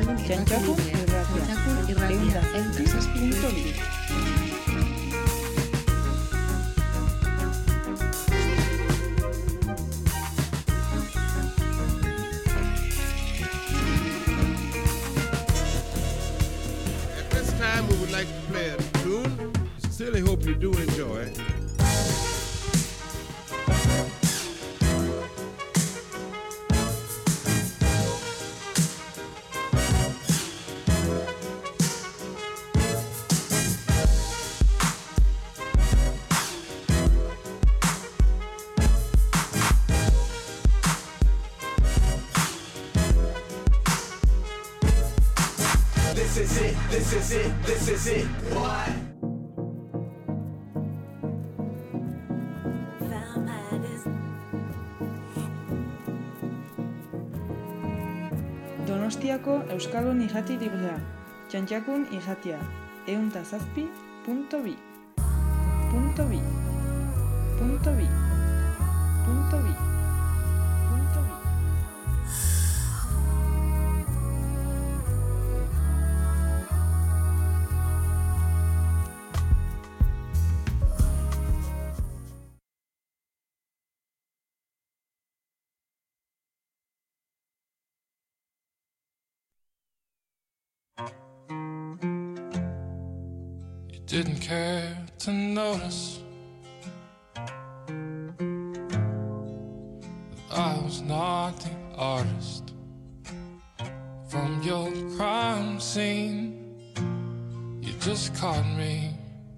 Txantxakun irratia, euntasazpi.bi. At this time we would like to play a tune. Sincerely hope you do enjoy. This is it, boy. Donostiako Euskalon irrati librea, Txantxakun irratia, euntasazpi.bi. Didn't care to notice that I was not the artist from your crime scene. You just caught me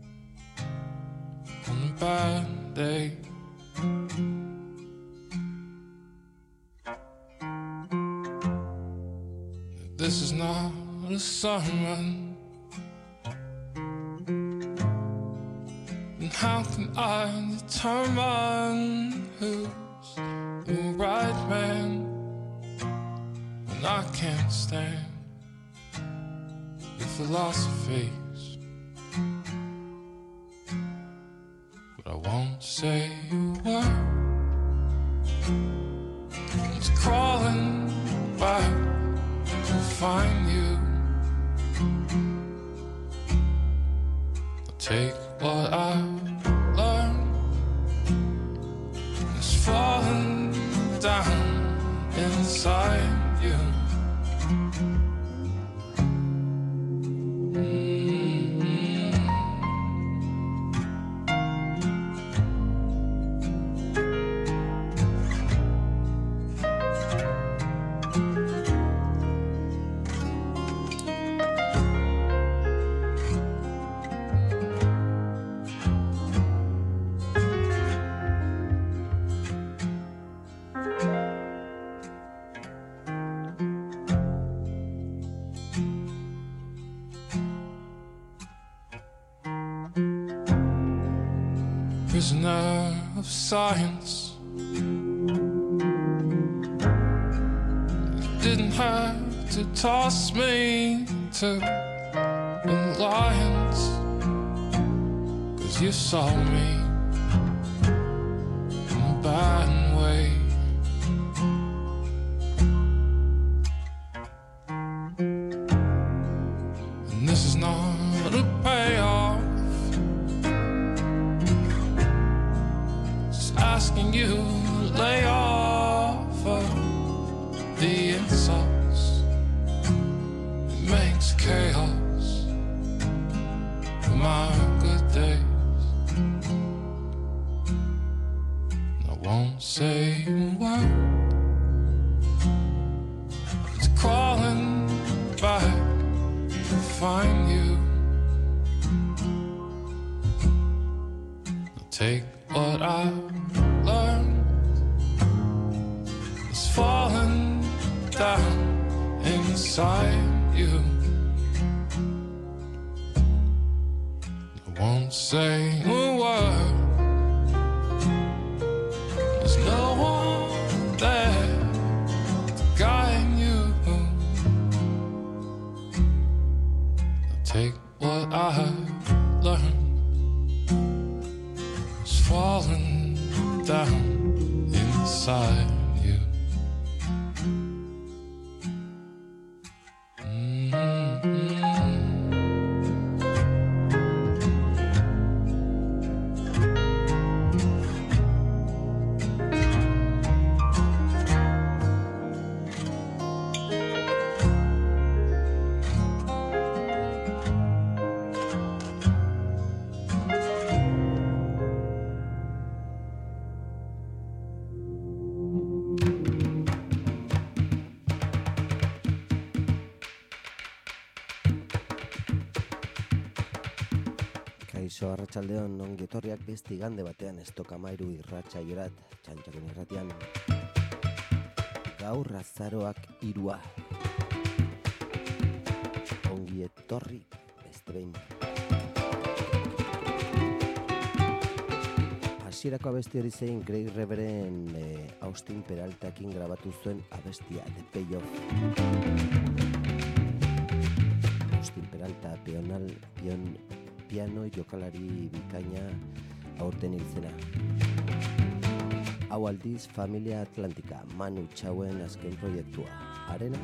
on a bad day. This is not a sermon. How can I determine who's the right man when I can't stand your philosophies? But I won't say a word. It's crawling back to find you. I'll take what I falling down inside you. Prisoner of science, you didn't have to toss me to the lions, 'cause you saw me in a bad way. And this is not a payoff, asking you to lay off of the insults. It makes chaos for my good days. And I won't say a word. It's crawling back to find you. I'll take what I learned is falling down inside you. I won't say a word. There's no one there to guide you. I'll take what I learned is falling down inside you. Kaixo arratsaldeon, ongi etorriak beste igande batean Estokamairu irratsaiorat, Txantxakun irratian. Gaur azaroak 3. Ongi etorri beste behin. Hasierako abesti hori zein Grey Reveren Austin Peraltakin grabatu zuen abestia The Payoff. Austin Peralta piano jokalari bikaina aurten hiltzena. Hau aldiz Familia Atlantika, Manu Txauen azken proiektua. Arena.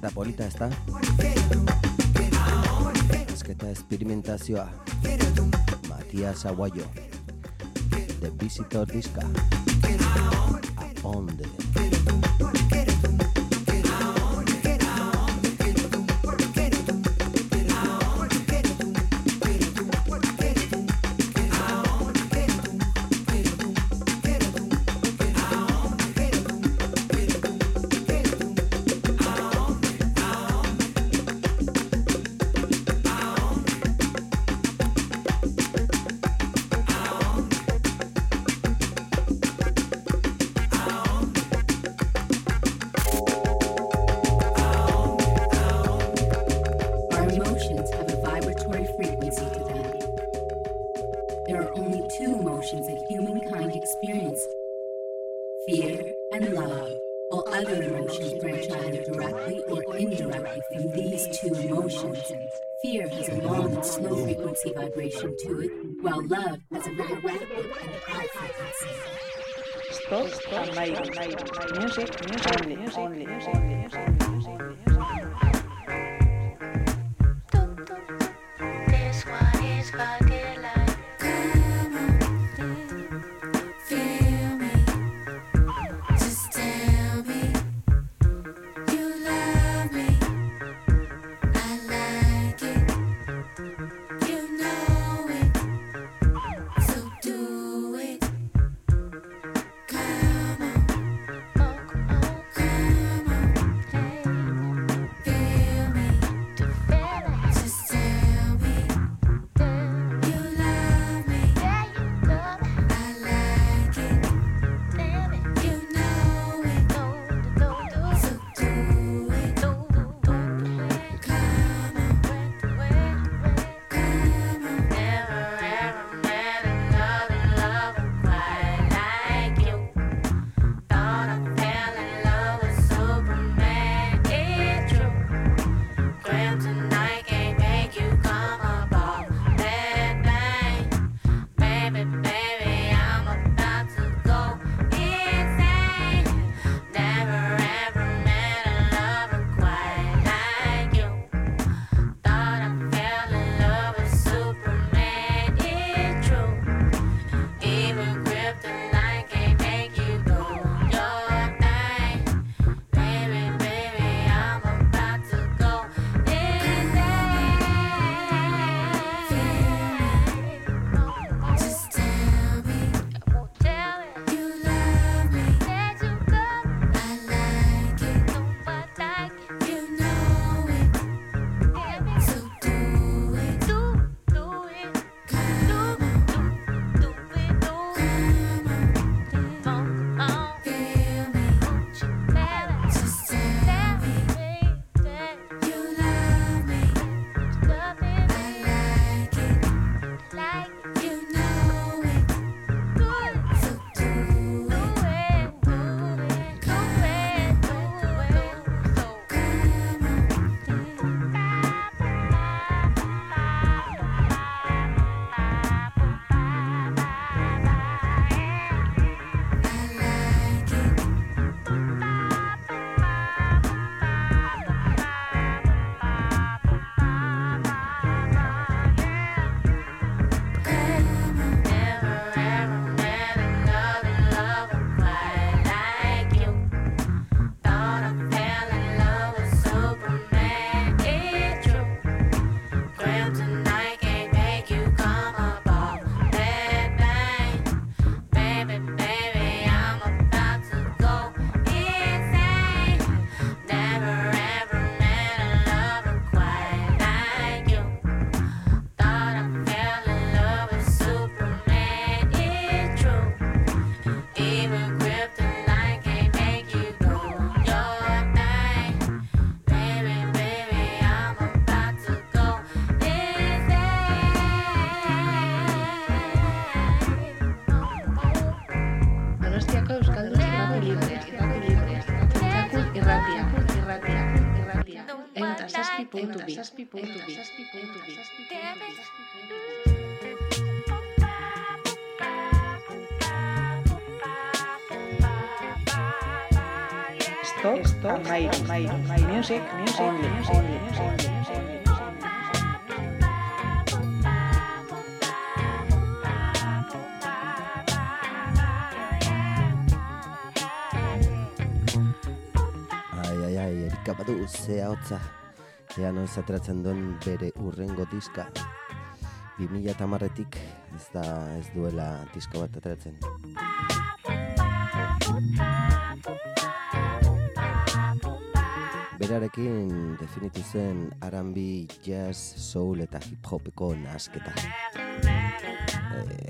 Eta polita, ezta? Azketa esperimentazioa. Matias Aguayo. The Visitor diska. Aonde. Vibration to it, while love has a very rapid and high frequency. Stop and light. Music only. This one is for daylight. Come on, feel me. Just tell me you love me. I like it. You know it, so do it. Come on, come on, hey. Feel me, just tell me you love me. I like it, you know it, so do it. Come on. Never ever met another lover quite like you. Thought I fell in love with Superman. It's true. Kryptonite can't make you come up off that thing. Baby, I'm about to go insane. Never ever met a lover quite like you. Thought I fell in love with Superman, it's true. Even kryptonite can't make you do your thing. Baby, I'm about to go insane. Just tell me you love me. I like it. You know it. So do it. Come on, feel me. Just tell me you love me. I like it. You know it. So do it. stop, music, only. Ai, Erika badu zea hotza. Ea noiz ateratzen duen bere urrengo diska. 2010-etik ez duela diska bat ateratzen. Berarekin definitu zen R&B, jazz, soul eta hip hopeko nahasketa.